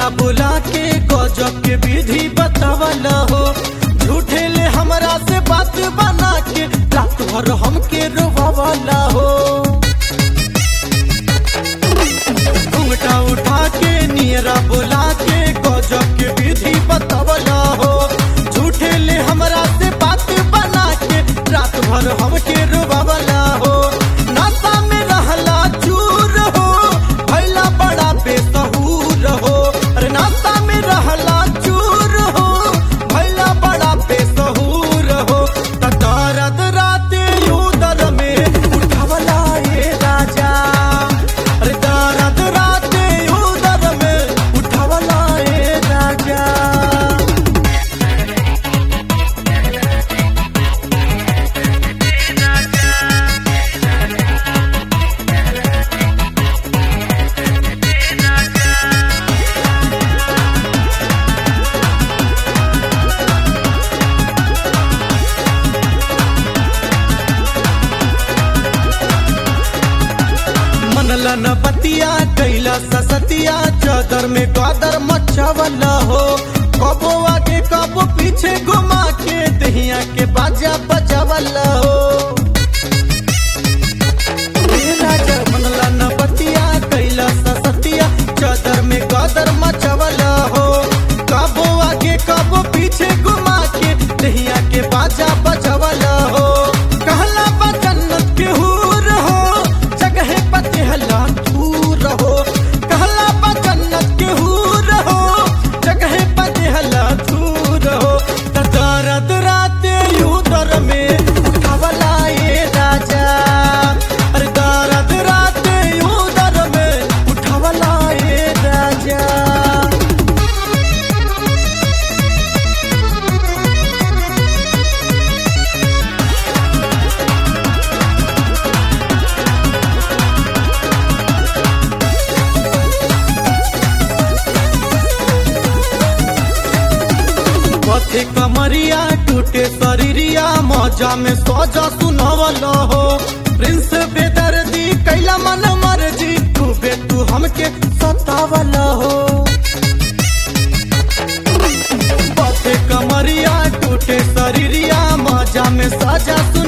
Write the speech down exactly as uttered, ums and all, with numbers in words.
बुला के गजब के विधि बतावला हो। झूठे ले हमरा से बात बना के रात भर हमके रोवावला हो। घूंघटा उठा के नियरा बुला के गजब के विधि बतावला हो। झूठे ले हमरा से बात बना के रात भर हमके रोवावला हो। नाता में रहला चूर हो, भैला बड़ा बेसहूर हो। अरे नाता में रहला चूर हो, भैला बड़ा बेसहूर हो। तकारत राते उदर में उठावला ए राजा। अरे तारत राते उदर में उठावला ए राजा। मनला न बतिया कैला ससतिया, चादर में गादर मचावला हो। कबो आगे कबो पीछे घुमा के दहिया के बाजा बजावला हो। ए राजा मनला न बतिया कैला ससतिया, चादर में गादर मचावला हो। कबो आगे कबो पीछे घुमा के दहिया के बाजा बजावला हो। कहला बा जन्नत के हूर हो, जगह पते हला दूर हो। कहला बा जन्नत के हूर हो, जगह पते हला दूर हो। दर्द राते उदर में उठावला ए राजा। अरे दर्द राते उदर में उठावला ए राजा। पथे कमरिया टूटे शरीरिया, मौजा में सौजा सुनावला हो। प्रिंस बेदर्दी कैला मन मर्जी, तू बे तू हमके सतावला हो। पथे कमरिया टूटे शरीरिया, मौजा में सौजा